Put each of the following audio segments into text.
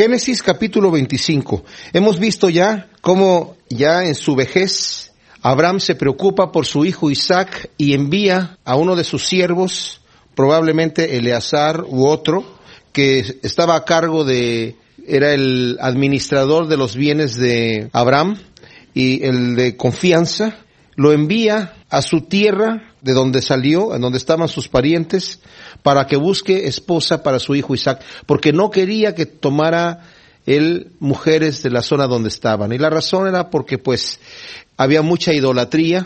Génesis capítulo 25. Hemos visto ya cómo ya en su vejez Abraham se preocupa por su hijo Isaac y envía a uno de sus siervos, probablemente Eleazar u otro, que estaba a cargo era el administrador de los bienes de Abraham y el de confianza, lo envía a su tierra de donde salió, en donde estaban sus parientes, para que busque esposa para su hijo Isaac, porque no quería que tomara él mujeres de la zona donde estaban. Y la razón era porque pues había mucha idolatría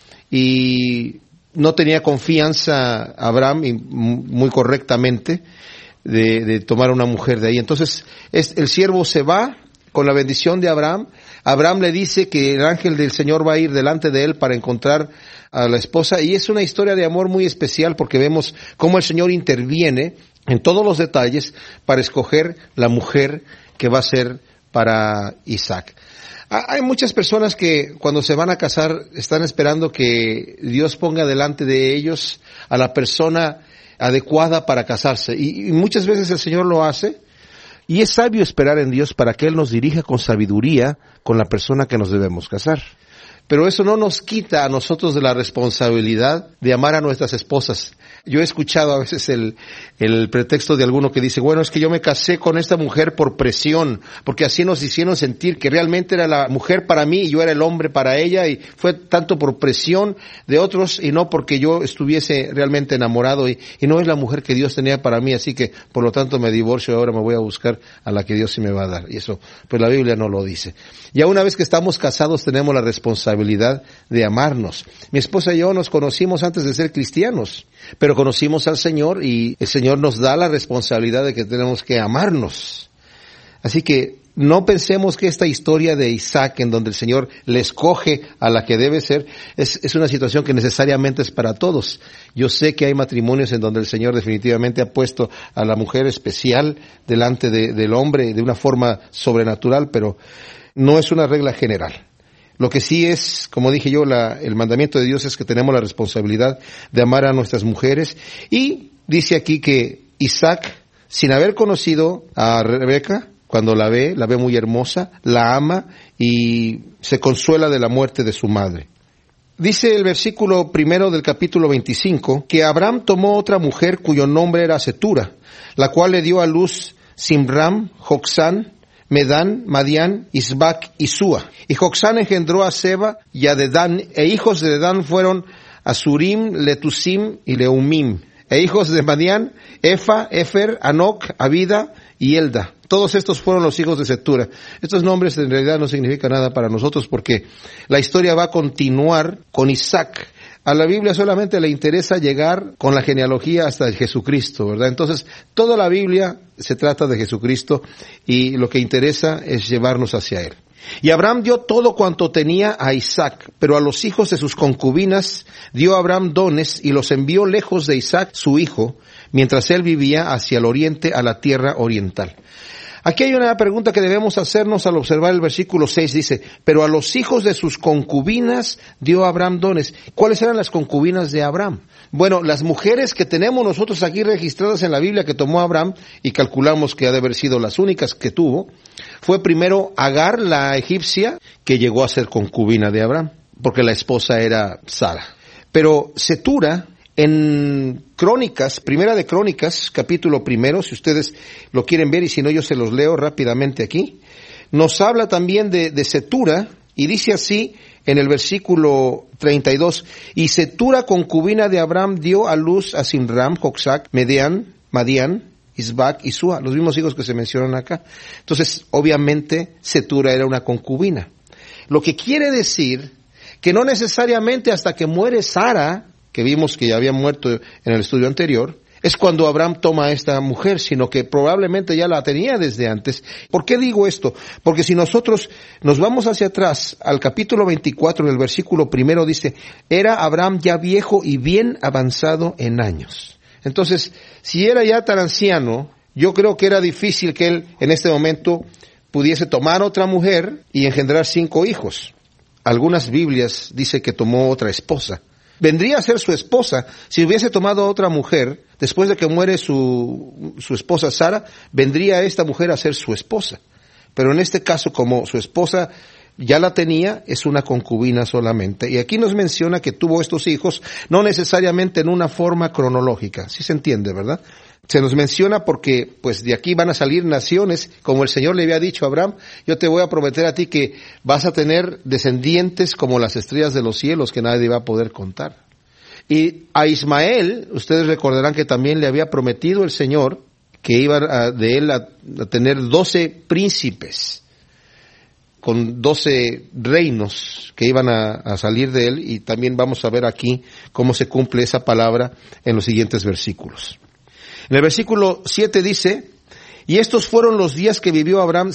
y no tenía confianza Abraham, y muy correctamente, de tomar una mujer de ahí. Entonces el siervo se va con la bendición de Abraham. Abraham le dice que el ángel del Señor va a ir delante de él para encontrar a la esposa, y es una historia de amor muy especial porque vemos cómo el Señor interviene en todos los detalles para escoger la mujer que va a ser para Isaac. Hay muchas personas que cuando se van a casar están esperando que Dios ponga delante de ellos a la persona adecuada para casarse, y muchas veces el Señor lo hace. Y es sabio esperar en Dios para que Él nos dirija con sabiduría con la persona que nos debemos casar. Pero eso no nos quita a nosotros de la responsabilidad de amar a nuestras esposas. Yo he escuchado a veces el pretexto de alguno que dice, bueno, es que yo me casé con esta mujer por presión, porque así nos hicieron sentir que realmente era la mujer para mí y yo era el hombre para ella, y fue tanto por presión de otros y no porque yo estuviese realmente enamorado, y no es la mujer que Dios tenía para mí, así que por lo tanto me divorcio y ahora me voy a buscar a la que Dios sí me va a dar. Y eso, pues la Biblia no lo dice. Ya una vez que estamos casados tenemos la responsabilidad de amarnos. Mi esposa y yo nos conocimos antes de ser cristianos, pero conocimos al Señor y el Señor nos da la responsabilidad de que tenemos que amarnos. Así que no pensemos que esta historia de Isaac, en donde el Señor le escoge a la que debe ser, es una situación que necesariamente es para todos. Yo sé que hay matrimonios en donde el Señor definitivamente ha puesto a la mujer especial delante del hombre de una forma sobrenatural, pero no es una regla general. Lo que sí es, como dije yo, el mandamiento de Dios es que tenemos la responsabilidad de amar a nuestras mujeres. Y dice aquí que Isaac, sin haber conocido a Rebeca, cuando la ve muy hermosa, la ama y se consuela de la muerte de su madre. Dice el versículo 1 del capítulo 25, que Abraham tomó otra mujer cuyo nombre era Setura, la cual le dio a luz Simram, Joksán, Medán, Madián, Isbac y Súa. Y Joksán engendró a Seba y a Dedán, e hijos de Dedán fueron Asurim, Letusim y Leumim. E hijos de Madián, Efa, Efer, Anoc, Abida y Elda. Todos estos fueron los hijos de Setura. Estos nombres en realidad no significan nada para nosotros porque la historia va a continuar con Isaac. A la Biblia solamente le interesa llegar con la genealogía hasta Jesucristo, ¿verdad? Entonces, toda la Biblia se trata de Jesucristo y lo que interesa es llevarnos hacia Él. Y Abraham dio todo cuanto tenía a Isaac, pero a los hijos de sus concubinas dio Abraham dones y los envió lejos de Isaac, su hijo, mientras él vivía hacia el oriente, a la tierra oriental. Aquí hay una pregunta que debemos hacernos al observar el versículo 6, dice, pero a los hijos de sus concubinas dio Abraham dones. ¿Cuáles eran las concubinas de Abraham? Bueno, las mujeres que tenemos nosotros aquí registradas en la Biblia que tomó Abraham, y calculamos que ha de haber sido las únicas que tuvo, fue primero Agar, la egipcia, que llegó a ser concubina de Abraham, porque la esposa era Sara. Pero Setura, en Crónicas, Primera de Crónicas, capítulo 1, si ustedes lo quieren ver, y si no yo se los leo rápidamente aquí, nos habla también de Setura, y dice así en el versículo 32, y Setura, concubina de Abraham, dio a luz a Simram, Joxac, Madián, Isbac y Súa, los mismos hijos que se mencionan acá. Entonces, obviamente, Setura era una concubina. Lo que quiere decir que no necesariamente hasta que muere Sara, que vimos que ya había muerto en el estudio anterior, es cuando Abraham toma a esta mujer, sino que probablemente ya la tenía desde antes. ¿Por qué digo esto? Porque si nosotros nos vamos hacia atrás, al capítulo 24, en el versículo 1, dice, era Abraham ya viejo y bien avanzado en años. Entonces, si era ya tan anciano, yo creo que era difícil que él en este momento pudiese tomar otra mujer y engendrar 5 hijos. Algunas Biblias dicen que tomó otra esposa. Vendría a ser su esposa. Si hubiese tomado a otra mujer, después de que muere su esposa Sara, vendría esta mujer a ser su esposa. Pero en este caso, como su esposa ya la tenía, es una concubina solamente. Y aquí nos menciona que tuvo estos hijos, no necesariamente en una forma cronológica. Sí se entiende, ¿verdad? Se nos menciona porque, pues, de aquí van a salir naciones, como el Señor le había dicho a Abraham, yo te voy a prometer a ti que vas a tener descendientes como las estrellas de los cielos, que nadie va a poder contar. Y a Ismael, ustedes recordarán que también le había prometido el Señor que iba de él a tener 12 príncipes, con 12 reinos que iban a salir de él, y también vamos a ver aquí cómo se cumple esa palabra en los siguientes versículos. En el versículo 7 dice, y estos fueron los días que vivió Abraham,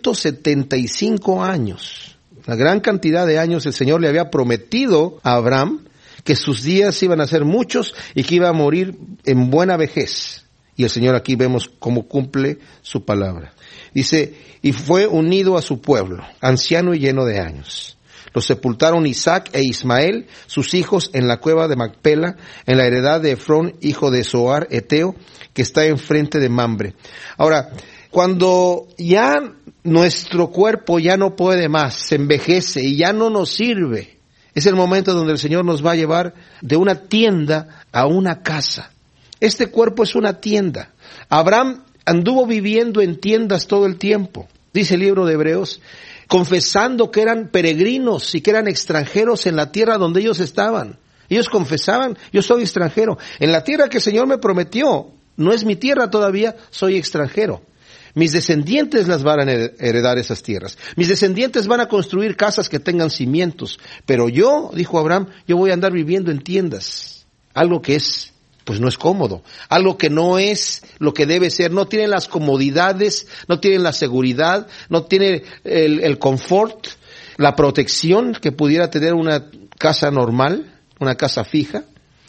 175 años. Una gran cantidad de años. El Señor le había prometido a Abraham que sus días iban a ser muchos y que iba a morir en buena vejez. Y el Señor aquí vemos cómo cumple su palabra. Dice, y fue unido a su pueblo, anciano y lleno de años. Los sepultaron Isaac e Ismael, sus hijos, en la cueva de Macpela, en la heredad de Efrón, hijo de Zoar, Eteo, que está enfrente de Mamre. Ahora, cuando ya nuestro cuerpo ya no puede más, se envejece y ya no nos sirve, es el momento donde el Señor nos va a llevar de una tienda a una casa. Este cuerpo es una tienda. Abraham anduvo viviendo en tiendas todo el tiempo, dice el libro de Hebreos, confesando que eran peregrinos y que eran extranjeros en la tierra donde ellos estaban. Ellos confesaban, yo soy extranjero. En la tierra que el Señor me prometió, no es mi tierra todavía, soy extranjero. Mis descendientes las van a heredar esas tierras. Mis descendientes van a construir casas que tengan cimientos. Pero yo, dijo Abraham, yo voy a andar viviendo en tiendas. Algo que es, pues no es cómodo. Algo que no es lo que debe ser. No tiene las comodidades, no tiene la seguridad, no tiene el confort, la protección que pudiera tener una casa normal, una casa fija.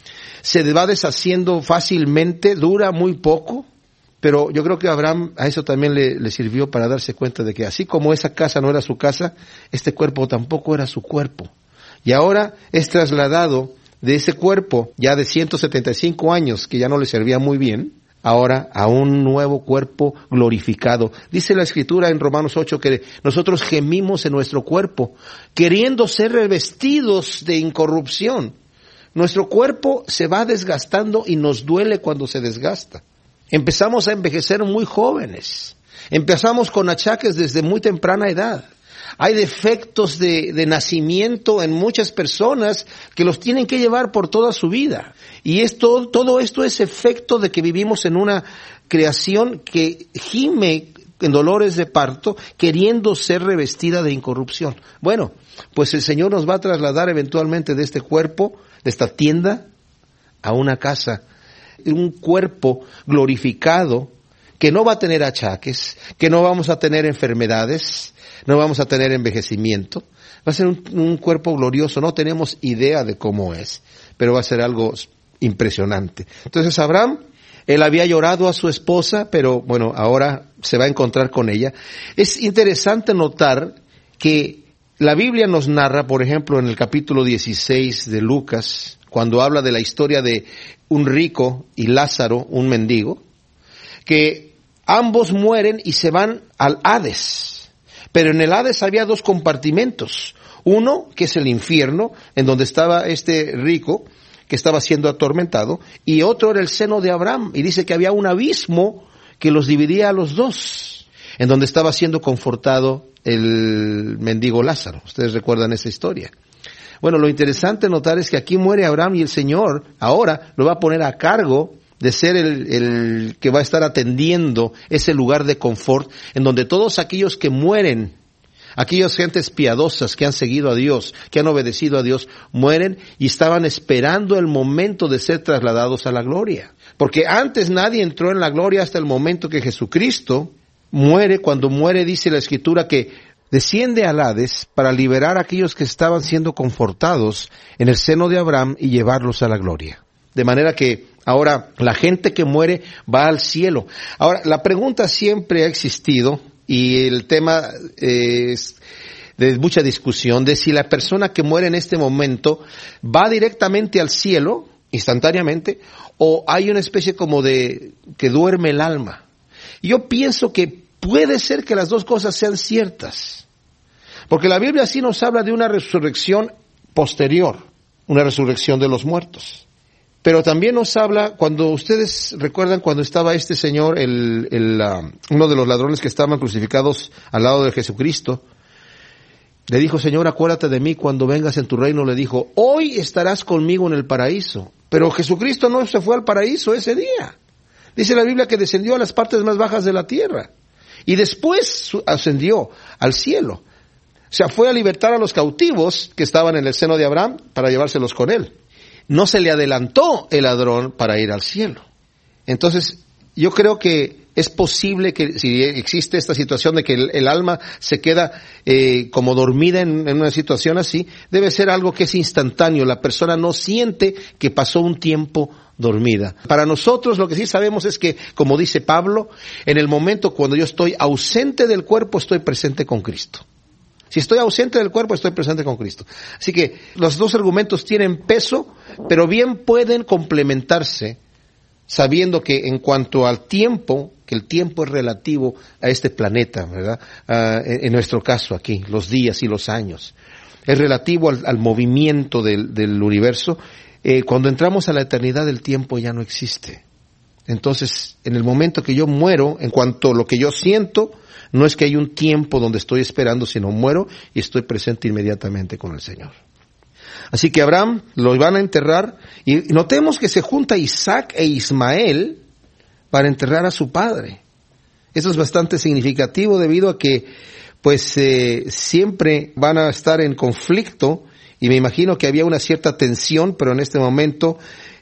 Se va deshaciendo fácilmente, dura muy poco. Pero yo creo que a Abraham a eso también le sirvió para darse cuenta de que así como esa casa no era su casa, este cuerpo tampoco era su cuerpo. Y ahora es trasladado de ese cuerpo ya de 175 años, que ya no le servía muy bien, ahora a un nuevo cuerpo glorificado. Dice la Escritura en Romanos 8 que nosotros gemimos en nuestro cuerpo, queriendo ser revestidos de incorrupción. Nuestro cuerpo se va desgastando y nos duele cuando se desgasta. Empezamos a envejecer muy jóvenes. Empezamos con achaques desde muy temprana edad. Hay defectos de nacimiento en muchas personas que los tienen que llevar por toda su vida. Y todo esto es efecto de que vivimos en una creación que gime en dolores de parto, queriendo ser revestida de incorrupción. Bueno, pues el Señor nos va a trasladar eventualmente de este cuerpo, de esta tienda, a una casa, un cuerpo glorificado que no va a tener achaques, que no vamos a tener enfermedades, no vamos a tener envejecimiento. Va a ser un cuerpo glorioso, no tenemos idea de cómo es, pero va a ser algo impresionante. Entonces Abraham, él había llorado a su esposa, pero bueno, ahora se va a encontrar con ella. Es interesante notar que la Biblia nos narra, por ejemplo, en el capítulo 16 de Lucas, cuando habla de la historia de un rico y Lázaro, un mendigo, que ambos mueren y se van al Hades. Pero en el Hades había dos compartimentos. Uno, que es el infierno, en donde estaba este rico, que estaba siendo atormentado, y otro era el seno de Abraham. Y dice que había un abismo que los dividía a los dos, en donde estaba siendo confortado el mendigo Lázaro. Ustedes recuerdan esa historia. Bueno, lo interesante notar es que aquí muere Abraham y el Señor ahora lo va a poner a cargo de ser el que va a estar atendiendo ese lugar de confort en donde todos aquellos que mueren, aquellas gentes piadosas que han seguido a Dios, que han obedecido a Dios, mueren y estaban esperando el momento de ser trasladados a la gloria. Porque antes nadie entró en la gloria hasta el momento que Jesucristo muere. Cuando muere, dice la Escritura que desciende al Hades para liberar a aquellos que estaban siendo confortados en el seno de Abraham y llevarlos a la gloria. De manera que ahora la gente que muere va al cielo. Ahora, la pregunta siempre ha existido y el tema es de mucha discusión, de si la persona que muere en este momento va directamente al cielo, instantáneamente, o hay una especie como de que duerme el alma. Yo pienso que puede ser que las dos cosas sean ciertas, porque la Biblia sí nos habla de una resurrección posterior, una resurrección de los muertos. Pero también nos habla, cuando ustedes recuerdan cuando estaba este señor, uno de los ladrones que estaban crucificados al lado de Jesucristo, le dijo, Señor, acuérdate de mí cuando vengas en tu reino, le dijo, hoy estarás conmigo en el paraíso. Pero Jesucristo no se fue al paraíso ese día. Dice la Biblia que descendió a las partes más bajas de la tierra y después ascendió al cielo. O sea, fue a libertar a los cautivos que estaban en el seno de Abraham para llevárselos con él. No se le adelantó el ladrón para ir al cielo. Entonces, yo creo que es posible que si existe esta situación de que el alma se queda como dormida en una situación así, debe ser algo que es instantáneo. La persona no siente que pasó un tiempo dormida. Para nosotros lo que sí sabemos es que, como dice Pablo, en el momento cuando yo estoy ausente del cuerpo, estoy presente con Cristo. Si estoy ausente del cuerpo, estoy presente con Cristo. Así que los dos argumentos tienen peso, pero bien pueden complementarse, sabiendo que en cuanto al tiempo, que el tiempo es relativo a este planeta, ¿verdad? En nuestro caso aquí, los días y los años. Es relativo al movimiento del universo. Cuando entramos a la eternidad, el tiempo ya no existe. Entonces, en el momento que yo muero, en cuanto a lo que yo siento, no es que hay un tiempo donde estoy esperando, sino muero y estoy presente inmediatamente con el Señor. Así que Abraham lo van a enterrar y notemos que se junta Isaac e Ismael para enterrar a su padre. Eso es bastante significativo debido a que pues siempre van a estar en conflicto y me imagino que había una cierta tensión, pero en este momento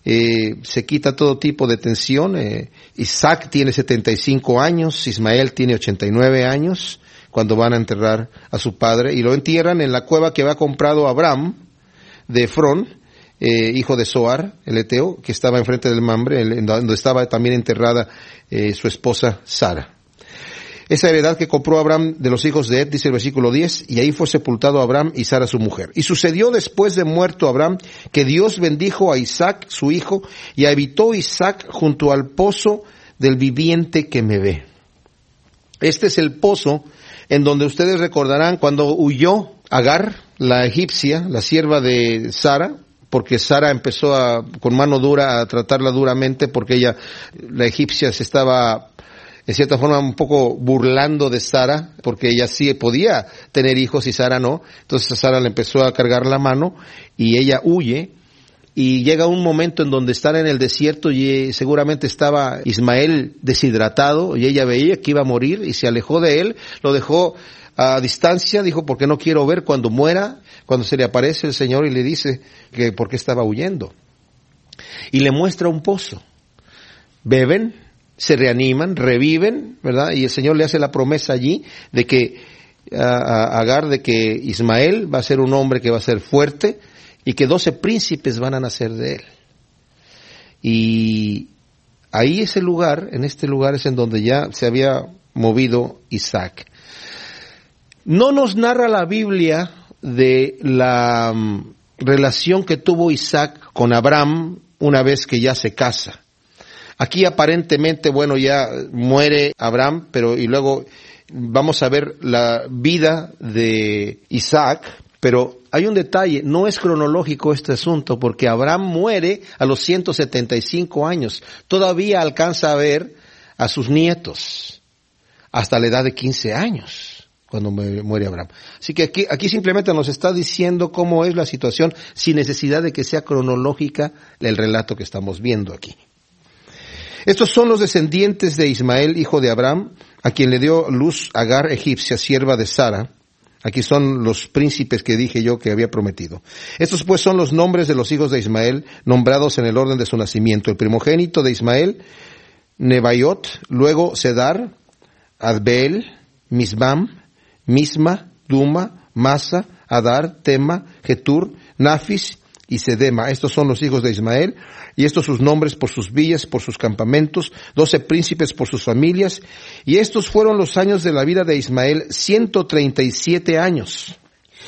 se quita todo tipo de tensión. Isaac tiene 75 años, Ismael tiene 89 años cuando van a enterrar a su padre y lo entierran en la cueva que había comprado Abraham de Efrón, hijo de Zoar, el eteo, que estaba enfrente del Mamre, donde estaba también enterrada su esposa Sara. Esa heredad que compró Abraham de los hijos de Ed, dice el versículo 10, y ahí fue sepultado Abraham y Sara su mujer. Y sucedió después de muerto Abraham, que Dios bendijo a Isaac, su hijo, y habitó Isaac junto al pozo del viviente que me ve. Este es el pozo en donde ustedes recordarán cuando huyó Agar, la egipcia, la sierva de Sara, porque Sara empezó con mano dura a tratarla duramente, porque ella, la egipcia, se estaba en cierta forma un poco burlando de Sara, porque ella sí podía tener hijos y Sara no. Entonces a Sara le empezó a cargar la mano y ella huye y llega un momento en donde están en el desierto y seguramente estaba Ismael deshidratado y ella veía que iba a morir y se alejó de él, lo dejó a distancia, dijo, porque no quiero ver cuando muera, cuando se le aparece el Señor y le dice que por qué estaba huyendo. Y le muestra un pozo. Beben, se reaniman, reviven, ¿verdad? Y el Señor le hace la promesa allí de que a Agar, de que Ismael va a ser un hombre que va a ser fuerte y que 12 príncipes van a nacer de él. Y ahí ese lugar, en este lugar es en donde ya se había movido Isaac. No nos narra la Biblia de la relación que tuvo Isaac con Abraham una vez que ya se casa. Aquí aparentemente, bueno, ya muere Abraham, pero y luego vamos a ver la vida de Isaac, pero hay un detalle, no es cronológico este asunto, porque Abraham muere a los 175 años, todavía alcanza a ver a sus nietos, hasta la edad de 15 años. Cuando muere Abraham. Así que aquí simplemente nos está diciendo cómo es la situación sin necesidad de que sea cronológica el relato que estamos viendo aquí. Estos son los descendientes de Ismael, hijo de Abraham, a quien le dio luz Agar, egipcia, sierva de Sara. Aquí son los príncipes que dije yo que había prometido. Estos pues son los nombres de los hijos de Ismael, nombrados en el orden de su nacimiento. El primogénito de Ismael, Nebaiot, luego Sedar, Adbeel, Misbam, Misma, Duma, Masa, Adar, Tema, Getur, Nafis y Sedema. Estos son los hijos de Ismael, y estos sus nombres por sus villas, por sus campamentos, 12 príncipes por sus familias, y estos fueron los años de la vida de Ismael, 137 años.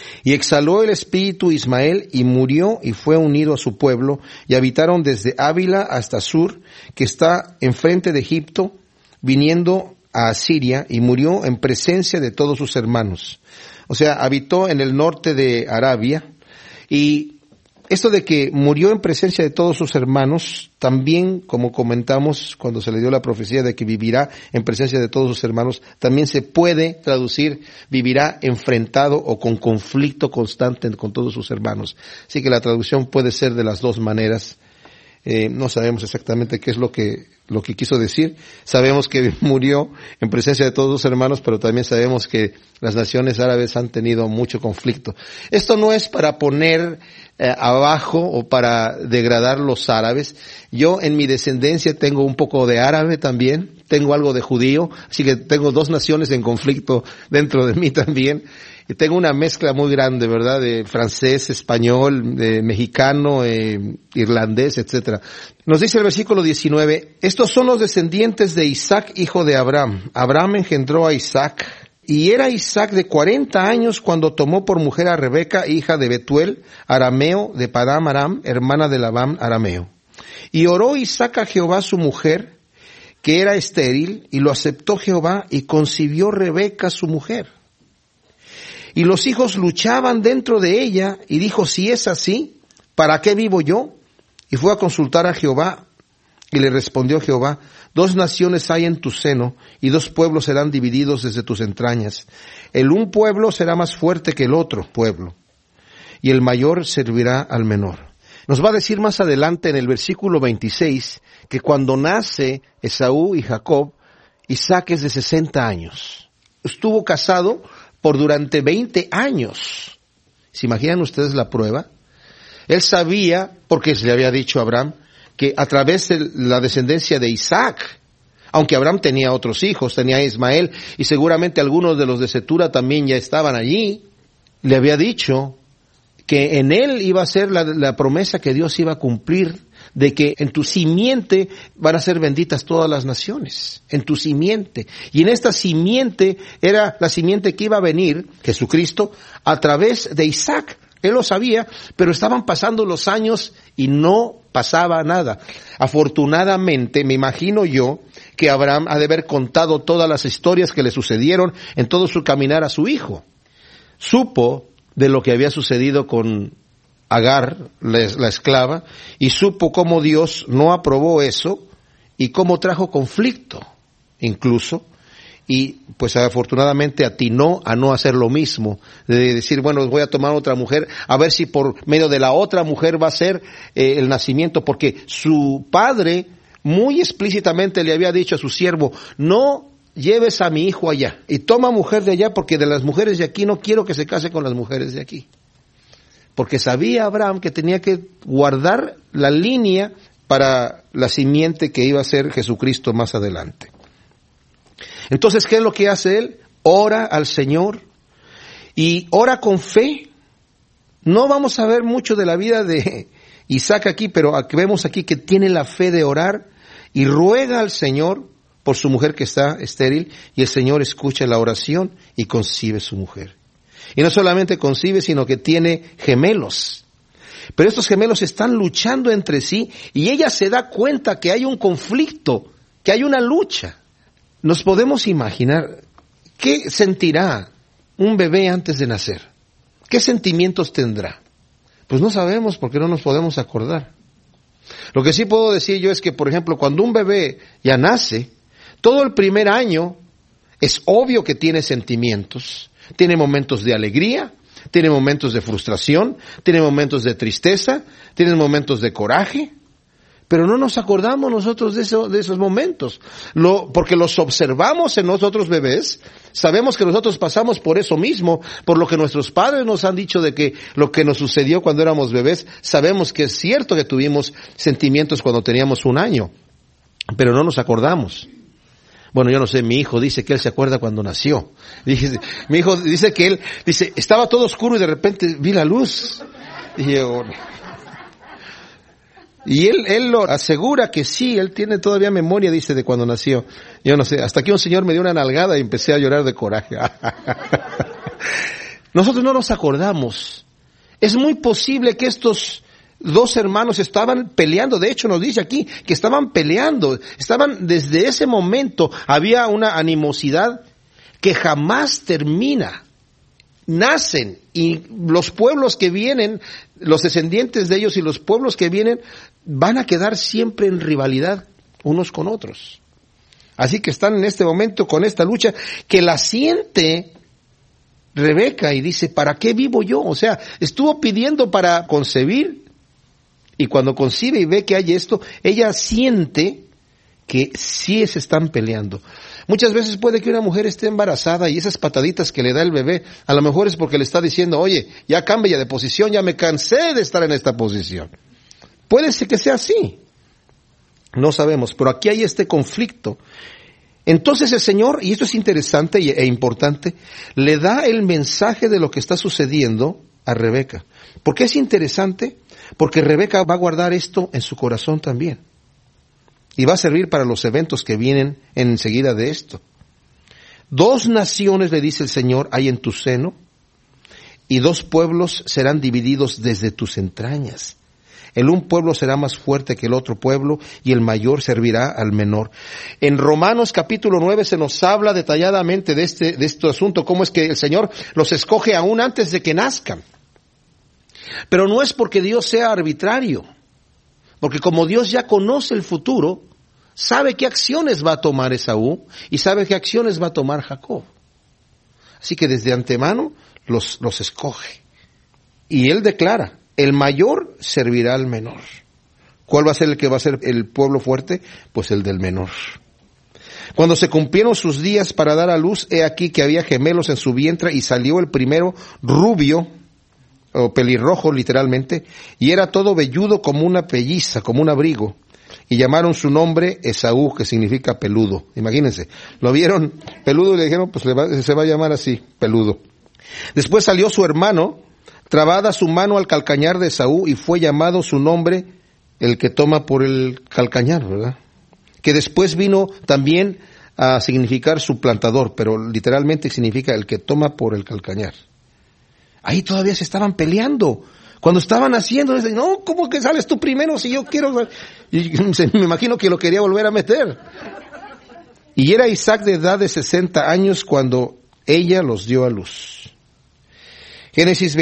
Y exhaló el espíritu Ismael y murió y fue unido a su pueblo y habitaron desde Ávila hasta Sur, que está enfrente de Egipto, viniendo a Asiria, y murió en presencia de todos sus hermanos. O sea, habitó en el norte de Arabia, y esto de que murió en presencia de todos sus hermanos, también, como comentamos cuando se le dio la profecía de que vivirá en presencia de todos sus hermanos, también se puede traducir vivirá enfrentado o con conflicto constante con todos sus hermanos. Así que la traducción puede ser de las dos maneras. No sabemos exactamente qué es lo que quiso decir. Sabemos que murió en presencia de todos sus hermanos, pero también sabemos que las naciones árabes han tenido mucho conflicto. Esto no es para poner abajo o para degradar los árabes. Yo en mi descendencia tengo un poco de árabe también, tengo algo de judío, así que tengo dos naciones en conflicto dentro de mí también. Y tengo una mezcla muy grande, ¿verdad? De francés, español, de mexicano, irlandés, etcétera. Nos dice el versículo 19, estos son los descendientes de Isaac, hijo de Abraham. Abraham engendró a Isaac, y era Isaac de 40 años cuando tomó por mujer a Rebeca, hija de Betuel, arameo, de Padam Aram, hermana de Labán, arameo. Y oró Isaac a Jehová su mujer, que era estéril, y lo aceptó Jehová, y concibió Rebeca su mujer. Y los hijos luchaban dentro de ella, y dijo, si es así, ¿para qué vivo yo? Y fue a consultar a Jehová, y le respondió Jehová, 2 naciones hay en tu seno, y 2 pueblos serán divididos desde tus entrañas. El un pueblo será más fuerte que el otro pueblo, y el mayor servirá al menor. Nos va a decir más adelante en el versículo 26, que cuando nace Esaú y Jacob, Isaac es de 60 años. Estuvo casado por durante 20 años. ¿Se imaginan ustedes la prueba? Él sabía, porque se le había dicho a Abraham, que a través de la descendencia de Isaac, aunque Abraham tenía otros hijos, tenía a Ismael, y seguramente algunos de los de Cetura también ya estaban allí, le había dicho que en él iba a ser la promesa que Dios iba a cumplir, de que en tu simiente van a ser benditas todas las naciones, en tu simiente. Y en esta simiente era la simiente que iba a venir, Jesucristo, a través de Isaac. Él lo sabía, pero estaban pasando los años y no pasaba nada. Afortunadamente, me imagino yo, que Abraham ha de haber contado todas las historias que le sucedieron en todo su caminar a su hijo. Supo de lo que había sucedido con Agar, la esclava, y supo cómo Dios no aprobó eso y cómo trajo conflicto, incluso, y pues afortunadamente atinó a no hacer lo mismo, de decir, bueno, voy a tomar otra mujer, a ver si por medio de la otra mujer va a ser el nacimiento, porque su padre muy explícitamente le había dicho a su siervo, no lleves a mi hijo allá, y toma mujer de allá, porque de las mujeres de aquí no quiero que se case con las mujeres de aquí. Porque sabía Abraham que tenía que guardar la línea para la simiente que iba a ser Jesucristo más adelante. Entonces, ¿qué es lo que hace él? Ora al Señor y ora con fe. No vamos a ver mucho de la vida de Isaac aquí, pero vemos aquí que tiene la fe de orar y ruega al Señor por su mujer que está estéril, y el Señor escucha la oración y concibe su mujer. Y no solamente concibe, sino que tiene gemelos. Pero estos gemelos están luchando entre sí y ella se da cuenta que hay un conflicto, que hay una lucha. Nos podemos imaginar qué sentirá un bebé antes de nacer. ¿Qué sentimientos tendrá? Pues no sabemos porque no nos podemos acordar. Lo que sí puedo decir yo es que, por ejemplo, cuando un bebé ya nace, todo el primer año es obvio que tiene sentimientos. Tiene momentos de alegría, tiene momentos de frustración, tiene momentos de tristeza, tiene momentos de coraje, pero no nos acordamos nosotros de esos momentos, porque los observamos en nosotros bebés, sabemos que nosotros pasamos por eso mismo, por lo que nuestros padres nos han dicho de que lo que nos sucedió cuando éramos bebés, sabemos que es cierto que tuvimos sentimientos cuando teníamos 1 año, pero no nos acordamos. Bueno, yo no sé, mi hijo dice que él se acuerda cuando nació. Mi hijo dice que él, estaba todo oscuro y de repente vi la luz. Y él lo asegura que sí, él tiene todavía memoria, dice, de cuando nació. Yo no sé, hasta que un señor me dio una nalgada y empecé a llorar de coraje. Nosotros no nos acordamos. Es muy posible que estos dos hermanos estaban peleando. De hecho, nos dice aquí que estaban peleando. Desde ese momento había una animosidad que jamás termina. Nacen, y los pueblos que vienen, los descendientes de ellos y los pueblos que vienen, van a quedar siempre en rivalidad unos con otros. Así que están en este momento con esta lucha que la siente Rebeca y dice, ¿para qué vivo yo? O sea, estuvo pidiendo para concebir, y cuando concibe y ve que hay esto, ella siente que sí se están peleando. Muchas veces puede que una mujer esté embarazada y esas pataditas que le da el bebé, a lo mejor es porque le está diciendo, oye, ya cambia de posición, ya me cansé de estar en esta posición. Puede ser que sea así. No sabemos, pero aquí hay este conflicto. Entonces el Señor, y esto es interesante e importante, le da el mensaje de lo que está sucediendo a Rebeca. ¿Por qué es interesante? Porque Rebeca va a guardar esto en su corazón también. Y va a servir para los eventos que vienen enseguida de esto. 2 naciones, le dice el Señor, hay en tu seno, y 2 pueblos serán divididos desde tus entrañas. El un pueblo será más fuerte que el otro pueblo, y el mayor servirá al menor. En Romanos capítulo 9 se nos habla detalladamente de este asunto, cómo es que el Señor los escoge aún antes de que nazcan. Pero no es porque Dios sea arbitrario, porque como Dios ya conoce el futuro, sabe qué acciones va a tomar Esaú y sabe qué acciones va a tomar Jacob. Así que desde antemano los escoge. Y él declara, el mayor servirá al menor. ¿Cuál va a ser el que va a ser el pueblo fuerte? Pues el del menor. Cuando se cumplieron sus días para dar a luz, he aquí que había gemelos en su vientre, y salió el primero rubio, o pelirrojo literalmente, y era todo velludo como una pelliza, como un abrigo, y llamaron su nombre Esaú, que significa peludo. Imagínense, lo vieron peludo y le dijeron, pues se va a llamar así, peludo. Después salió su hermano, trabada su mano al calcañar de Esaú, y fue llamado su nombre, el que toma por el calcañar, ¿verdad? Que después vino también a significar suplantador, pero literalmente significa el que toma por el calcañar. Ahí todavía se estaban peleando. Cuando estaban haciendo, dicen, no, ¿cómo que sales tú primero si yo quiero? Y me imagino que lo quería volver a meter. Y era Isaac de edad de 60 años cuando ella los dio a luz. Génesis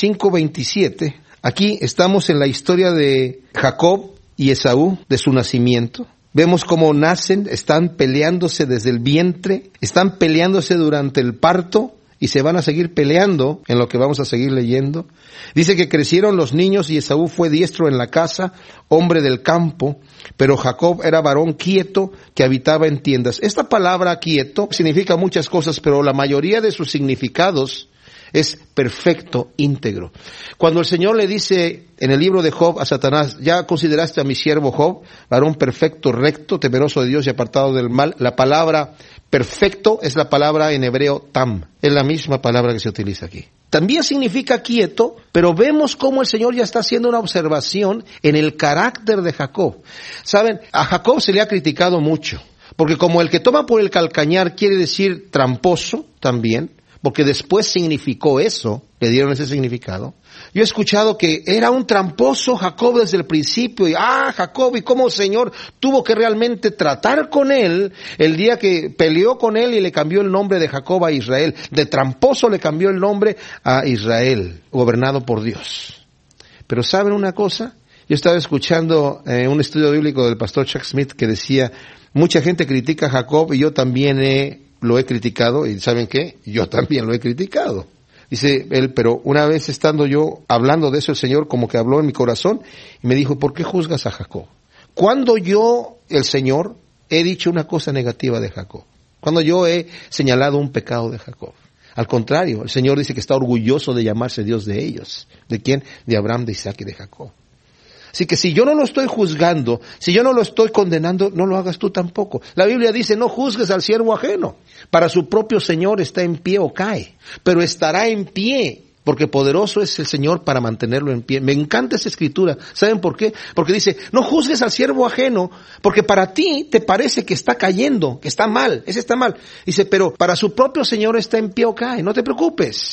25-27. Aquí estamos en la historia de Jacob y Esaú, de su nacimiento. Vemos cómo nacen, están peleándose desde el vientre, están peleándose durante el parto, y se van a seguir peleando en lo que vamos a seguir leyendo. Dice que crecieron los niños y Esaú fue diestro en la casa, hombre del campo, pero Jacob era varón quieto que habitaba en tiendas. Esta palabra quieto significa muchas cosas, pero la mayoría de sus significados es perfecto, íntegro. Cuando el Señor le dice en el libro de Job a Satanás, ya consideraste a mi siervo Job, varón perfecto, recto, temeroso de Dios y apartado del mal, la palabra perfecto es la palabra en hebreo tam, es la misma palabra que se utiliza aquí. También significa quieto, pero vemos cómo el Señor ya está haciendo una observación en el carácter de Jacob. Saben, a Jacob se le ha criticado mucho, porque como el que toma por el calcañar quiere decir tramposo también, porque después significó eso, le dieron ese significado. Yo he escuchado que era un tramposo Jacob desde el principio, y Jacob, y cómo el Señor tuvo que realmente tratar con él el día que peleó con él y le cambió el nombre de Jacob a Israel. De tramposo le cambió el nombre a Israel, gobernado por Dios. Pero ¿saben una cosa? Yo estaba escuchando un estudio bíblico del pastor Chuck Smith que decía, mucha gente critica a Jacob y yo también lo he criticado, y ¿saben qué? Yo también lo he criticado. Dice él, pero una vez estando yo hablando de eso, el Señor como que habló en mi corazón y me dijo, ¿por qué juzgas a Jacob? Cuando yo, el Señor, he dicho una cosa negativa de Jacob, cuando yo he señalado un pecado de Jacob. Al contrario, el Señor dice que está orgulloso de llamarse Dios de ellos. ¿De quién? De Abraham, de Isaac y de Jacob. Así que si yo no lo estoy juzgando, si yo no lo estoy condenando, no lo hagas tú tampoco. La Biblia dice, no juzgues al siervo ajeno. Para su propio Señor está en pie o cae, pero estará en pie, porque poderoso es el Señor para mantenerlo en pie. Me encanta esa escritura. ¿Saben por qué? Porque dice, no juzgues al siervo ajeno, porque para ti te parece que está cayendo, que está mal, ese está mal. Dice, pero para su propio Señor está en pie o cae, no te preocupes.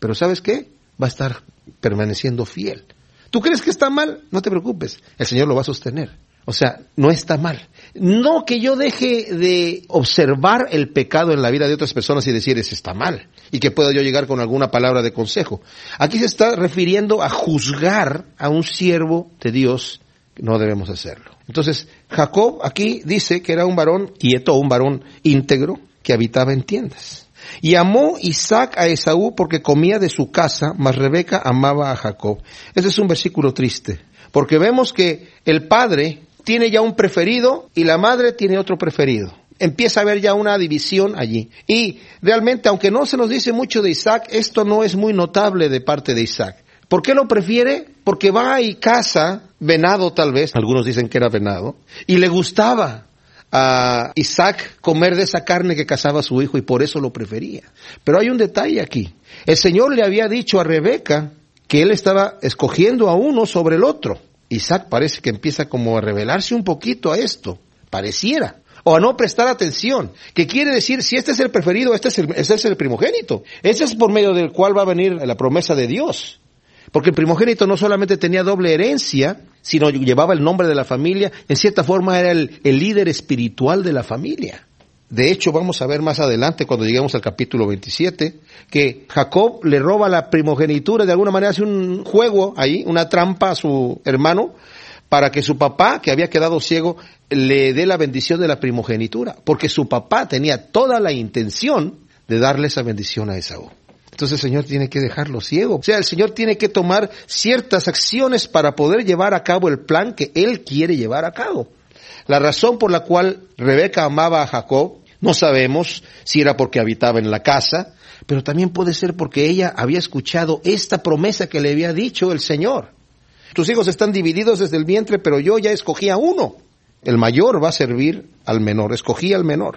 Pero ¿sabes qué? Va a estar permaneciendo fiel. ¿Tú crees que está mal? No te preocupes, el Señor lo va a sostener. O sea, no está mal. No que yo deje de observar el pecado en la vida de otras personas y decir, ese está mal, y que pueda yo llegar con alguna palabra de consejo. Aquí se está refiriendo a juzgar a un siervo de Dios. No debemos hacerlo. Entonces, Jacob aquí dice que era un varón quieto, un varón íntegro, que habitaba en tiendas. Y amó Isaac a Esaú porque comía de su casa, mas Rebeca amaba a Jacob. Este es un versículo triste, porque vemos que el padre tiene ya un preferido y la madre tiene otro preferido. Empieza a haber ya una división allí. Y realmente, aunque no se nos dice mucho de Isaac, esto no es muy notable de parte de Isaac. ¿Por qué lo prefiere? Porque va y caza venado tal vez, algunos dicen que era venado, y le gustaba a Isaac comer de esa carne que cazaba su hijo y por eso lo prefería. Pero hay un detalle aquí. El Señor le había dicho a Rebeca que él estaba escogiendo a uno sobre el otro. Isaac parece que empieza como a rebelarse un poquito a esto, pareciera, o a no prestar atención, que quiere decir, si este es el preferido, este es el primogénito. Ese es por medio del cual va a venir la promesa de Dios. Porque el primogénito no solamente tenía doble herencia, sino llevaba el nombre de la familia, en cierta forma era el líder espiritual de la familia. De hecho, vamos a ver más adelante, cuando lleguemos al capítulo 27, que Jacob le roba la primogenitura, de alguna manera hace un juego ahí, una trampa a su hermano, para que su papá, que había quedado ciego, le dé la bendición de la primogenitura, porque su papá tenía toda la intención de darle esa bendición a Esaú. Entonces el Señor tiene que dejarlo ciego. O sea, el Señor tiene que tomar ciertas acciones para poder llevar a cabo el plan que Él quiere llevar a cabo. La razón por la cual Rebeca amaba a Jacob, no sabemos si era porque habitaba en la casa, pero también puede ser porque ella había escuchado esta promesa que le había dicho el Señor. Tus hijos están divididos desde el vientre, pero yo ya escogí a uno. El mayor va a servir al menor, escogí al menor.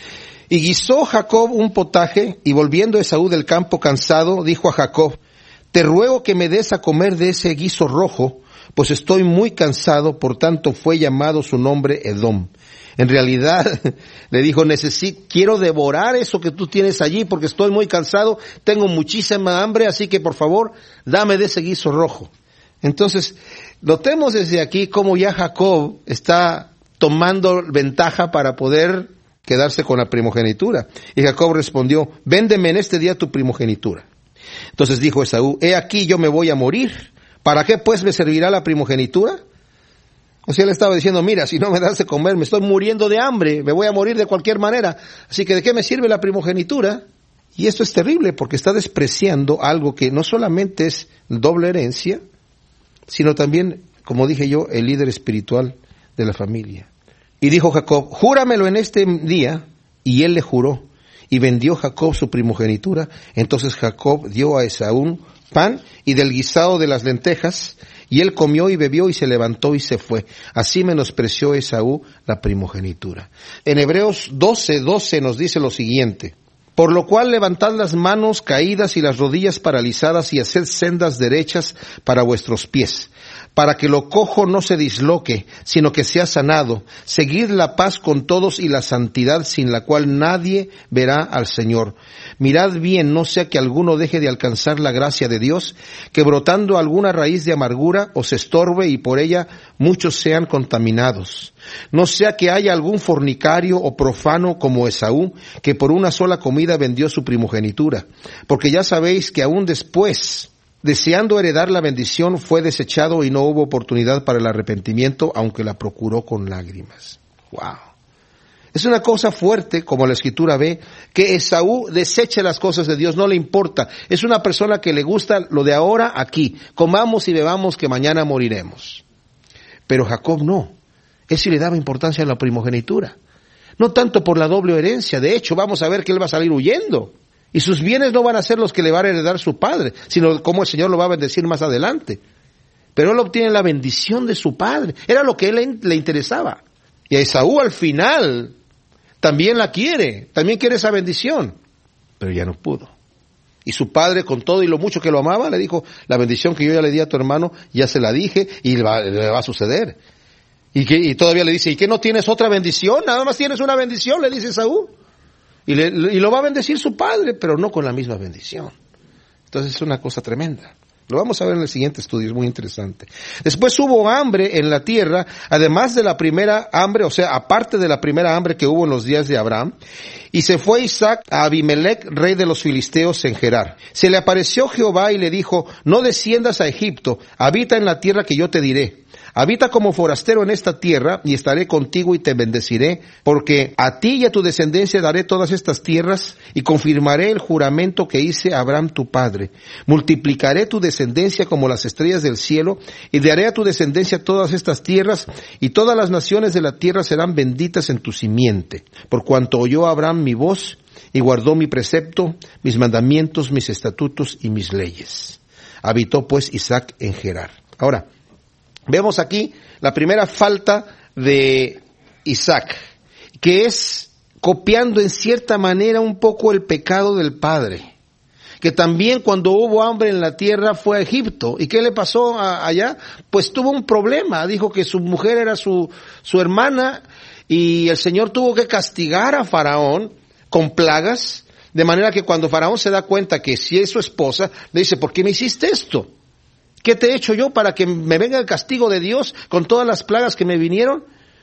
Y guisó Jacob un potaje, y volviendo Esaú del campo cansado, dijo a Jacob, te ruego que me des a comer de ese guiso rojo, pues estoy muy cansado, por tanto fue llamado su nombre Edom. En realidad, le dijo, quiero devorar eso que tú tienes allí, porque estoy muy cansado, tengo muchísima hambre, así que por favor, dame de ese guiso rojo. Entonces, notemos desde aquí cómo ya Jacob está tomando ventaja para poder quedarse con la primogenitura. Y Jacob respondió, véndeme en este día tu primogenitura. Entonces dijo Esaú, he aquí yo me voy a morir, ¿para qué pues me servirá la primogenitura? O sea, él estaba diciendo, mira, si no me das de comer, me estoy muriendo de hambre, me voy a morir de cualquier manera, así que ¿de qué me sirve la primogenitura? Y esto es terrible porque está despreciando algo que no solamente es doble herencia, sino también, como dije yo, el líder espiritual de la familia. Y dijo Jacob, júramelo en este día, y él le juró, y vendió Jacob su primogenitura. Entonces Jacob dio a Esaú pan y del guisado de las lentejas, y él comió y bebió y se levantó y se fue. Así menospreció Esaú la primogenitura. En Hebreos 12:12 nos dice lo siguiente, por lo cual levantad las manos caídas y las rodillas paralizadas y haced sendas derechas para vuestros pies, para que lo cojo no se disloque, sino que sea sanado. Seguid la paz con todos y la santidad, sin la cual nadie verá al Señor. Mirad bien, no sea que alguno deje de alcanzar la gracia de Dios, que brotando alguna raíz de amargura os estorbe y por ella muchos sean contaminados. No sea que haya algún fornicario o profano como Esaú, que por una sola comida vendió su primogenitura. Porque ya sabéis que aún después, deseando heredar la bendición, fue desechado y no hubo oportunidad para el arrepentimiento, aunque la procuró con lágrimas. ¡Wow! Es una cosa fuerte, como la Escritura ve, que Esaú deseche las cosas de Dios, no le importa. Es una persona que le gusta lo de ahora aquí. Comamos y bebamos que mañana moriremos. Pero Jacob no. Él sí le daba importancia a la primogenitura. No tanto por la doble herencia. De hecho, vamos a ver que él va a salir huyendo. Y sus bienes no van a ser los que le va a heredar su padre, sino como el Señor lo va a bendecir más adelante. Pero él obtiene la bendición de su padre. Era lo que a él le interesaba. Y a Esaú al final también la quiere, también quiere esa bendición. Pero ya no pudo. Y su padre, con todo y lo mucho que lo amaba, le dijo, la bendición que yo ya le di a tu hermano, ya se la dije y le va a suceder. Y todavía le dice, ¿y qué no tienes otra bendición? Nada más tienes una bendición, le dice Esaú. Y lo va a bendecir su padre, pero no con la misma bendición. Entonces es una cosa tremenda. Lo vamos a ver en el siguiente estudio, es muy interesante. Después hubo hambre en la tierra, además de la primera hambre, o sea, aparte de la primera hambre que hubo en los días de Abraham, y se fue Isaac a Abimelec, rey de los filisteos, en Gerar. Se le apareció Jehová y le dijo, no desciendas a Egipto, habita en la tierra que yo te diré. Habita como forastero en esta tierra, y estaré contigo y te bendeciré, porque a ti y a tu descendencia daré todas estas tierras, y confirmaré el juramento que hice a Abraham tu padre. Multiplicaré tu descendencia como las estrellas del cielo, y daré a tu descendencia todas estas tierras, y todas las naciones de la tierra serán benditas en tu simiente. Por cuanto oyó Abraham mi voz, y guardó mi precepto, mis mandamientos, mis estatutos y mis leyes. Habitó pues Isaac en Gerar. Ahora, vemos aquí la primera falta de Isaac, que es copiando en cierta manera un poco el pecado del padre, que también cuando hubo hambre en la tierra fue a Egipto. ¿Y qué le pasó allá? Pues tuvo un problema, dijo que su mujer era su hermana, y el Señor tuvo que castigar a Faraón con plagas, de manera que cuando Faraón se da cuenta que si es su esposa, le dice, ¿por qué me hiciste esto? ¿Qué te he hecho yo para que me venga el castigo de Dios con todas las plagas que me vinieron?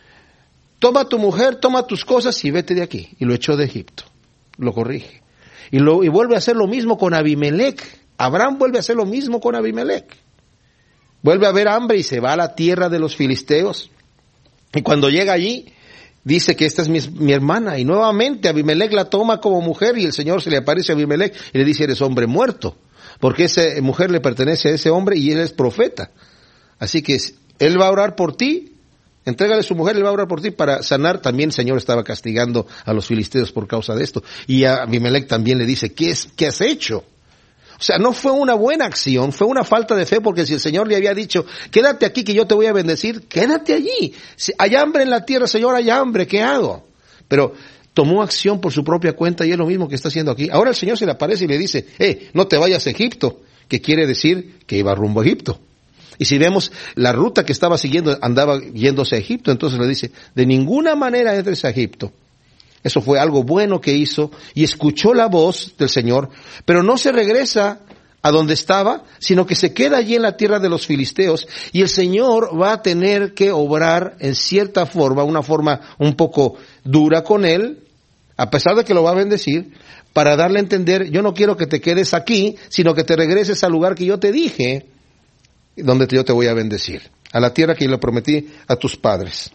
Toma tu mujer, toma tus cosas y vete de aquí. Y lo echó de Egipto. Lo corrige. Y vuelve a hacer lo mismo con Abimelec. Abraham vuelve a hacer lo mismo con Abimelec. Vuelve a haber hambre y se va a la tierra de los filisteos. Y cuando llega allí, dice que esta es mi hermana. Y nuevamente Abimelec la toma como mujer y el Señor se le aparece a Abimelec y le dice, eres hombre muerto. Porque esa mujer le pertenece a ese hombre y él es profeta. Así que él va a orar por ti, entrégale a su mujer, él va a orar por ti para sanar. También el Señor estaba castigando a los filisteos por causa de esto. Y a Abimelec también le dice, ¿qué has hecho? O sea, no fue una buena acción, fue una falta de fe, porque si el Señor le había dicho, quédate aquí que yo te voy a bendecir, quédate allí. Si hay hambre en la tierra, Señor, hay hambre, ¿qué hago? Pero tomó acción por su propia cuenta y es lo mismo que está haciendo aquí. Ahora el Señor se le aparece y le dice, no te vayas a Egipto, que quiere decir que iba rumbo a Egipto. Y si vemos la ruta que estaba siguiendo, andaba yéndose a Egipto, entonces le dice, de ninguna manera entres a Egipto. Eso fue algo bueno que hizo y escuchó la voz del Señor, pero no se regresa a donde estaba, sino que se queda allí en la tierra de los filisteos, y el Señor va a tener que obrar en cierta forma, una forma un poco dura con él, a pesar de que lo va a bendecir, para darle a entender, yo no quiero que te quedes aquí, sino que te regreses al lugar que yo te dije, donde yo te voy a bendecir, a la tierra que yo le prometí a tus padres.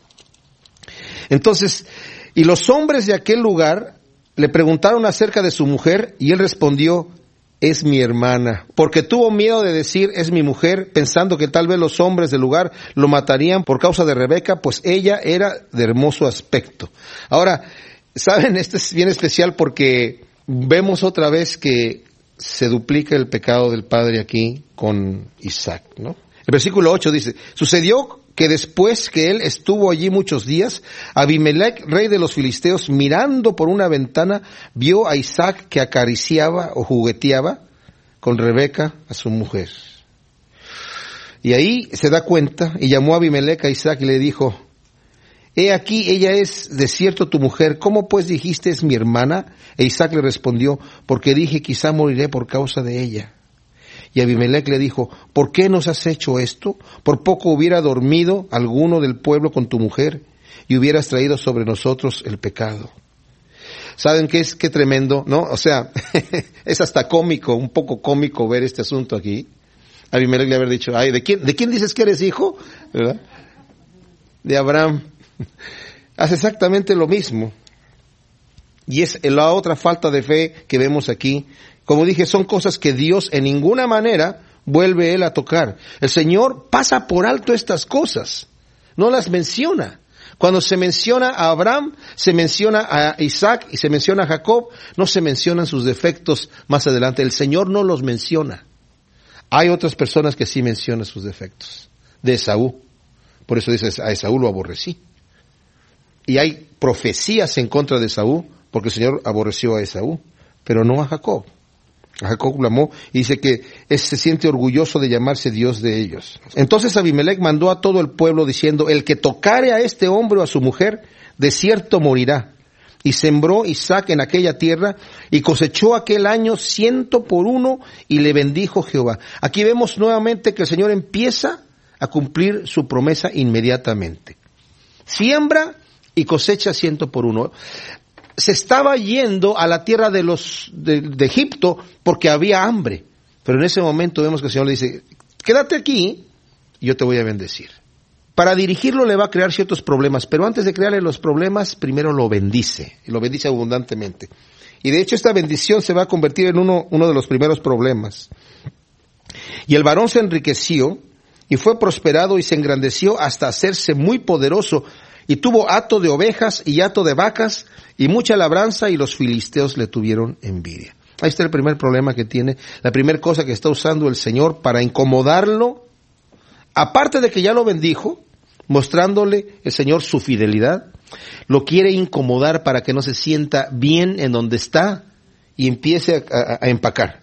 Entonces, y los hombres de aquel lugar le preguntaron acerca de su mujer, y él respondió, es mi hermana, porque tuvo miedo de decir, es mi mujer, pensando que tal vez los hombres del lugar lo matarían por causa de Rebeca, pues ella era de hermoso aspecto. Ahora, ¿saben? Este es bien especial porque vemos otra vez que se duplica el pecado del padre aquí con Isaac, ¿no? El versículo 8 dice, sucedió que después que él estuvo allí muchos días, Abimelec, rey de los filisteos, mirando por una ventana, vio a Isaac que acariciaba o jugueteaba con Rebeca, a su mujer. Y ahí se da cuenta y llamó a Abimelec a Isaac y le dijo, he aquí, ella es de cierto tu mujer, ¿cómo pues dijiste es mi hermana? E Isaac le respondió, porque dije quizá moriré por causa de ella. Y Abimelec le dijo, ¿por qué nos has hecho esto? Por poco hubiera dormido alguno del pueblo con tu mujer y hubieras traído sobre nosotros el pecado. ¿Saben qué es? Qué tremendo, ¿no? O sea, es hasta cómico, un poco cómico ver este asunto aquí. Abimelec le haber dicho, ay, ¿de quién dices que eres hijo? ¿Verdad? De Abraham. Hace exactamente lo mismo. Y es la otra falta de fe que vemos aquí. Como dije, son cosas que Dios en ninguna manera vuelve él a tocar. El Señor pasa por alto estas cosas, no las menciona. Cuando se menciona a Abraham, se menciona a Isaac y se menciona a Jacob, no se mencionan sus defectos más adelante. El Señor no los menciona. Hay otras personas que sí mencionan sus defectos. De Esaú. Por eso dice, a Esaú lo aborrecí. Y hay profecías en contra de Esaú, porque el Señor aborreció a Esaú, pero no a Jacob. A Jacob lo amó y dice que se siente orgulloso de llamarse Dios de ellos. Entonces Abimelec mandó a todo el pueblo diciendo, el que tocare a este hombre o a su mujer, de cierto morirá. y sembró Isaac en aquella tierra, y cosechó aquel año 100 por 1, y le bendijo Jehová. Aquí vemos nuevamente que el Señor empieza a cumplir su promesa inmediatamente. Siembra y cosecha 100 por 1. Se estaba yendo a la tierra de Egipto porque había hambre. Pero en ese momento vemos que el Señor le dice, quédate aquí y yo te voy a bendecir. Para dirigirlo le va a crear ciertos problemas, pero antes de crearle los problemas, primero lo bendice, y lo bendice abundantemente. Y de hecho esta bendición se va a convertir en uno de los primeros problemas. Y el varón se enriqueció, y fue prosperado, y se engrandeció hasta hacerse muy poderoso, y tuvo hato de ovejas y hato de vacas, y mucha labranza, y los filisteos le tuvieron envidia. Ahí está el primer problema que tiene, la primera cosa que está usando el Señor para incomodarlo. Aparte de que ya lo bendijo, mostrándole el Señor su fidelidad, lo quiere incomodar para que no se sienta bien en donde está y empiece a empacar.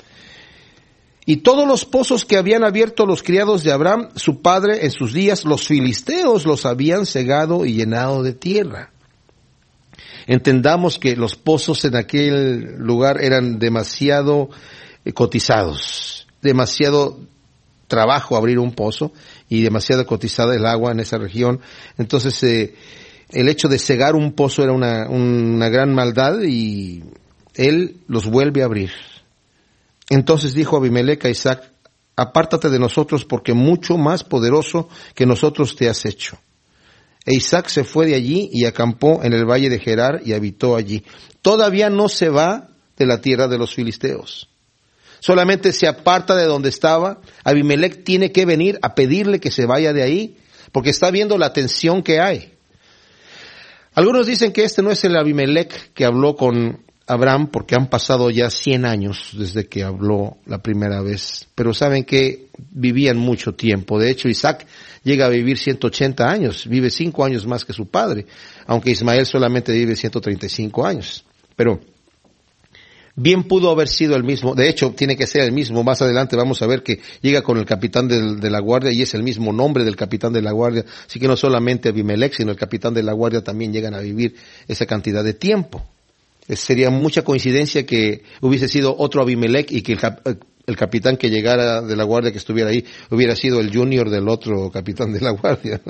Y todos los pozos que habían abierto los criados de Abraham, su padre, en sus días, los filisteos los habían cegado y llenado de tierra. Entendamos que los pozos en aquel lugar eran demasiado cotizados, demasiado trabajo abrir un pozo y demasiado cotizada el agua en esa región. Entonces el hecho de cegar un pozo era una gran maldad, y él los vuelve a abrir. Entonces dijo Abimelec a Isaac, apártate de nosotros, porque mucho más poderoso que nosotros te has hecho. E Isaac se fue de allí y acampó en el valle de Gerar y habitó allí. Todavía no se va de la tierra de los filisteos. Solamente se aparta de donde estaba. Abimelec tiene que venir a pedirle que se vaya de ahí, porque está viendo la tensión que hay. Algunos dicen que este no es el Abimelec que habló con Abraham, porque han pasado ya 100 años desde que habló la primera vez. Pero saben que vivían mucho tiempo. De hecho, Isaac llega a vivir 180 años, vive 5 años más que su padre, aunque Ismael solamente vive 135 años. Pero bien pudo haber sido el mismo, de hecho tiene que ser el mismo. Más adelante vamos a ver que llega con el capitán de la guardia, y es el mismo nombre del capitán de la guardia. Así que no solamente Abimelec, sino el capitán de la guardia también llegan a vivir esa cantidad de tiempo. Sería mucha coincidencia que hubiese sido otro Abimelec y que el capitán que llegara de la guardia, que estuviera ahí, hubiera sido el junior del otro capitán de la guardia.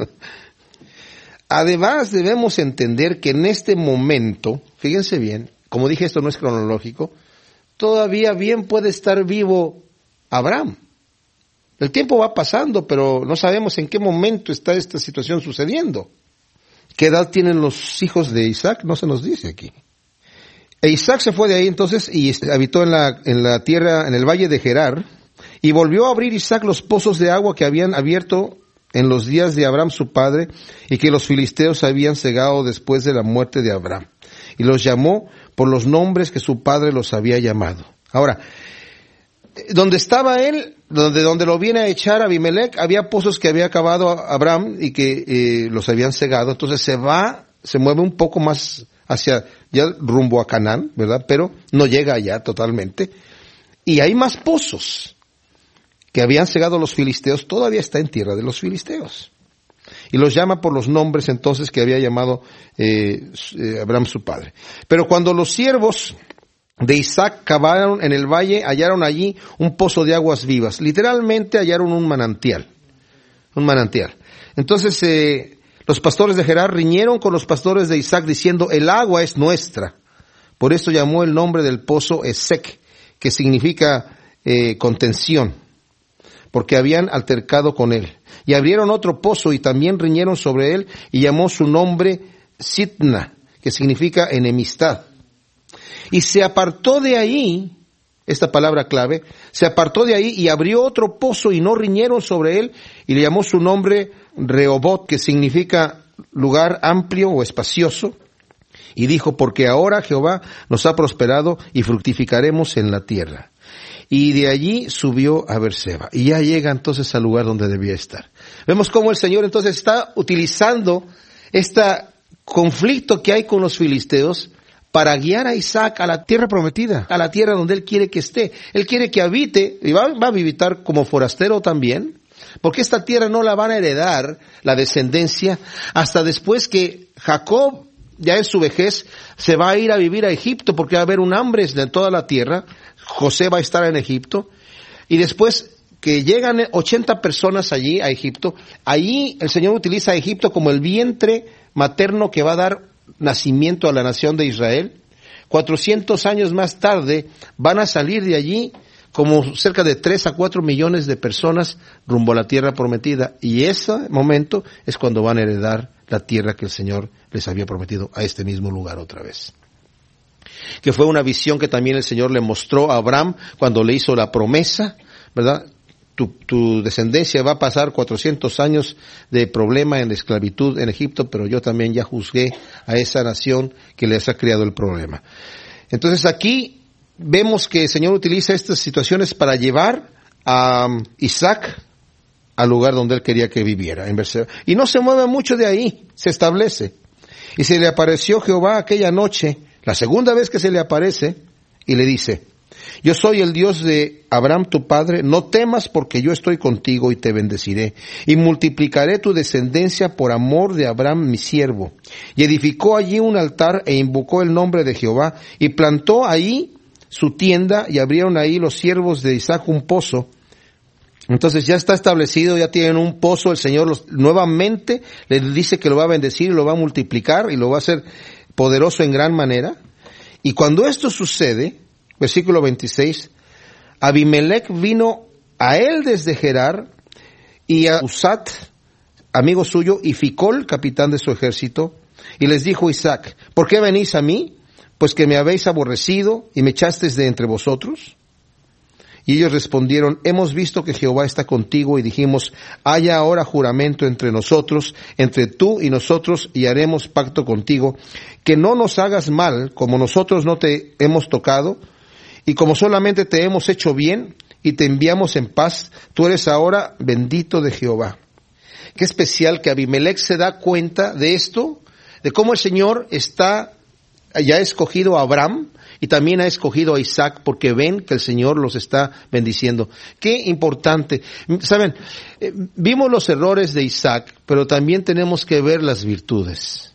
Además, debemos entender que en este momento, fíjense bien, como dije, esto no es cronológico, todavía bien puede estar vivo Abraham. El tiempo va pasando, pero no sabemos en qué momento está esta situación sucediendo. ¿Qué edad tienen los hijos de Isaac? No se nos dice aquí. E Isaac se fue de ahí entonces y habitó en la tierra, en el valle de Gerar, y volvió a abrir Isaac los pozos de agua que habían abierto en los días de Abraham su padre, y que los filisteos habían cegado después de la muerte de Abraham. Y los llamó por los nombres que su padre los había llamado. Ahora, donde estaba él, donde lo viene a echar Abimelec, había pozos que había cavado Abraham y que los habían cegado. Entonces se mueve un poco más hacia, ya rumbo a Canaán, ¿verdad? Pero no llega allá totalmente. Y hay más pozos que habían cegado los filisteos, todavía está en tierra de los filisteos. Y los llama por los nombres entonces que había llamado Abraham su padre. Pero cuando los siervos de Isaac cavaron en el valle, hallaron allí un pozo de aguas vivas. Literalmente hallaron un manantial. Un manantial. Entonces los pastores de Gerar riñeron con los pastores de Isaac diciendo, el agua es nuestra. Por esto llamó el nombre del pozo Esek, que significa contención, porque habían altercado con él. Y abrieron otro pozo y también riñeron sobre él, y llamó su nombre Sitna, que significa enemistad. Y se apartó de ahí, esta palabra clave, se apartó de ahí y abrió otro pozo y no riñeron sobre él, y le llamó su nombre Rehobot, que significa lugar amplio o espacioso. Y dijo, porque ahora Jehová nos ha prosperado y fructificaremos en la tierra. Y de allí subió a Beerseba. Y ya llega entonces al lugar donde debía estar. Vemos cómo el Señor entonces está utilizando este conflicto que hay con los filisteos para guiar a Isaac a la tierra prometida, a la tierra donde Él quiere que esté. Él quiere que habite, y va a habitar como forastero también, porque esta tierra no la van a heredar la descendencia hasta después que Jacob ya en su vejez, se va a ir a vivir a Egipto porque va a haber un hambre en toda la tierra. José va a estar en Egipto. Y después que llegan 80 personas allí a Egipto, allí el Señor utiliza a Egipto como el vientre materno que va a dar nacimiento a la nación de Israel. 400 años más tarde van a salir de allí como cerca de 3 a 4 millones de personas rumbo a la tierra prometida. Y ese momento es cuando van a heredar la tierra que el Señor les había prometido a este mismo lugar otra vez. Que fue una visión que también el Señor le mostró a Abraham cuando le hizo la promesa, ¿verdad? Tu descendencia va a pasar 400 años de problema en esclavitud en Egipto, pero yo también ya juzgué a esa nación que les ha creado el problema. Entonces aquí vemos que el Señor utiliza estas situaciones para llevar a Isaac al lugar donde él quería que viviera, en Berseba. Y no se mueve mucho de ahí, se establece. Y se le apareció Jehová aquella noche, la segunda vez que se le aparece, y le dice: yo soy el Dios de Abraham tu padre, no temas porque yo estoy contigo y te bendeciré, y multiplicaré tu descendencia por amor de Abraham mi siervo. Y edificó allí un altar e invocó el nombre de Jehová, y plantó ahí su tienda, y abrieron ahí los siervos de Isaac un pozo. Entonces ya está establecido, ya tienen un pozo, el Señor nuevamente le dice que lo va a bendecir y lo va a multiplicar y lo va a hacer poderoso en gran manera. Y cuando esto sucede, versículo 26, Abimelech vino a él desde Gerar, y a Usat, amigo suyo, y Ficol, capitán de su ejército, y les dijo Isaac: ¿por qué venís a mí? Pues que me habéis aborrecido y me echasteis de entre vosotros. Y ellos respondieron: hemos visto que Jehová está contigo, y dijimos: haya ahora juramento entre nosotros, entre tú y nosotros, y haremos pacto contigo, que no nos hagas mal, como nosotros no te hemos tocado, y como solamente te hemos hecho bien, y te enviamos en paz, tú eres ahora bendito de Jehová. Qué especial que Abimelech se da cuenta de esto, de cómo el Señor ya ha escogido a Abraham, y también ha escogido a Isaac, porque ven que el Señor los está bendiciendo. Qué importante. Saben, vimos los errores de Isaac, pero también tenemos que ver las virtudes.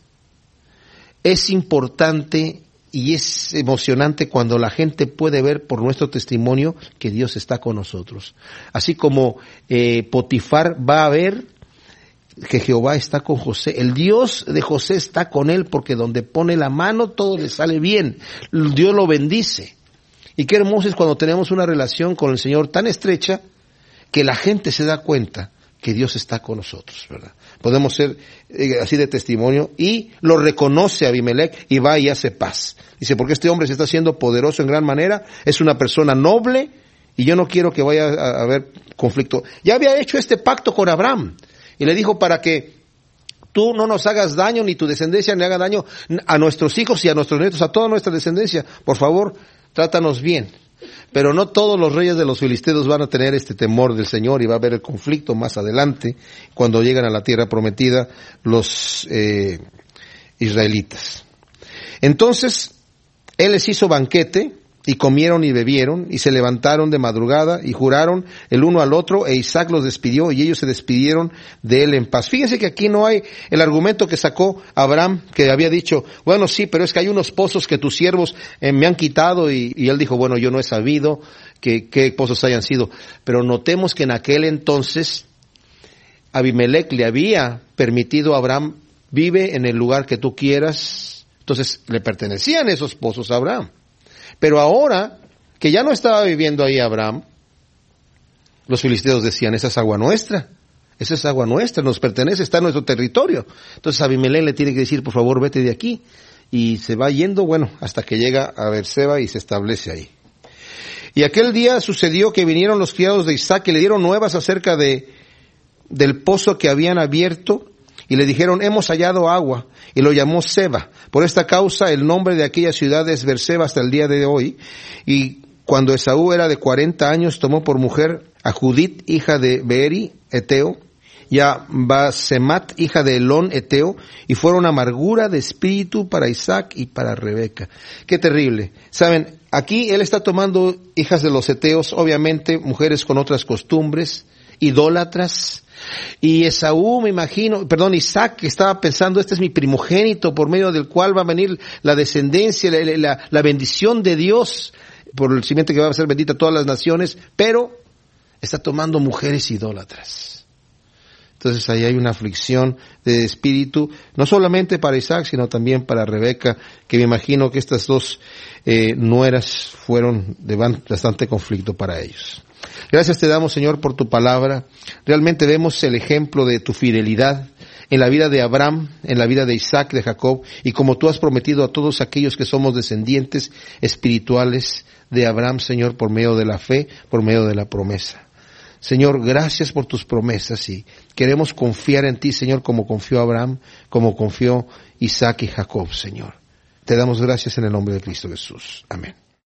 Es importante y es emocionante cuando la gente puede ver por nuestro testimonio que Dios está con nosotros. Así como Potifar va a ver que Jehová está con José. El Dios de José está con él, porque donde pone la mano todo le sale bien. Dios lo bendice. Y qué hermoso es cuando tenemos una relación con el Señor tan estrecha que la gente se da cuenta que Dios está con nosotros, ¿verdad? Podemos ser así de testimonio, y lo reconoce Abimelech y va y hace paz. Dice: porque este hombre se está haciendo poderoso en gran manera, es una persona noble, y yo no quiero que vaya a haber conflicto. Ya había hecho este pacto con Abraham, y le dijo: para que tú no nos hagas daño, ni tu descendencia le haga daño a nuestros hijos y a nuestros nietos, a toda nuestra descendencia, por favor, trátanos bien. Pero no todos los reyes de los filisteos van a tener este temor del Señor, y va a haber el conflicto más adelante, cuando llegan a la tierra prometida los israelitas. Entonces, él les hizo banquete, y comieron y bebieron, y se levantaron de madrugada, y juraron el uno al otro, e Isaac los despidió, y ellos se despidieron de él en paz. Fíjense que aquí no hay el argumento que sacó Abraham, que había dicho: bueno, sí, pero es que hay unos pozos que tus siervos me han quitado, y él dijo: bueno, yo no he sabido qué pozos hayan sido. Pero notemos que en aquel entonces Abimelech le había permitido a Abraham: vive en el lugar que tú quieras. Entonces le pertenecían esos pozos a Abraham. Pero ahora, que ya no estaba viviendo ahí Abraham, los filisteos decían: esa es agua nuestra, nos pertenece, está en nuestro territorio. Entonces Abimelech le tiene que decir: por favor, vete de aquí. Y se va yendo, hasta que llega a Berseba y se establece ahí. Y aquel día sucedió que vinieron los criados de Isaac y le dieron nuevas acerca del pozo que habían abierto, y le dijeron: hemos hallado agua, y lo llamó Seba. Por esta causa el nombre de aquella ciudad es Berseba hasta el día de hoy. Y cuando Esaú era de 40 años, tomó por mujer a Judit, hija de Beeri, Eteo, y a Basemat, hija de Elón, Eteo, y fueron amargura de espíritu para Isaac y para Rebeca. Qué terrible. Saben, aquí él está tomando hijas de los Eteos, obviamente mujeres con otras costumbres, idólatras, Y Isaac estaba pensando, este es mi primogénito por medio del cual va a venir la descendencia, la bendición de Dios, por el simiente que va a ser bendita a todas las naciones, pero está tomando mujeres idólatras. Entonces ahí hay una aflicción de espíritu, no solamente para Isaac, sino también para Rebeca, que me imagino que estas dos nueras fueron de bastante conflicto para ellos. Gracias te damos, Señor, por tu palabra. Realmente vemos el ejemplo de tu fidelidad en la vida de Abraham, en la vida de Isaac, de Jacob, y como tú has prometido a todos aquellos que somos descendientes espirituales de Abraham, Señor, por medio de la fe, por medio de la promesa. Señor, gracias por tus promesas y queremos confiar en ti, Señor, como confió Abraham, como confió Isaac y Jacob, Señor. Te damos gracias en el nombre de Cristo Jesús. Amén.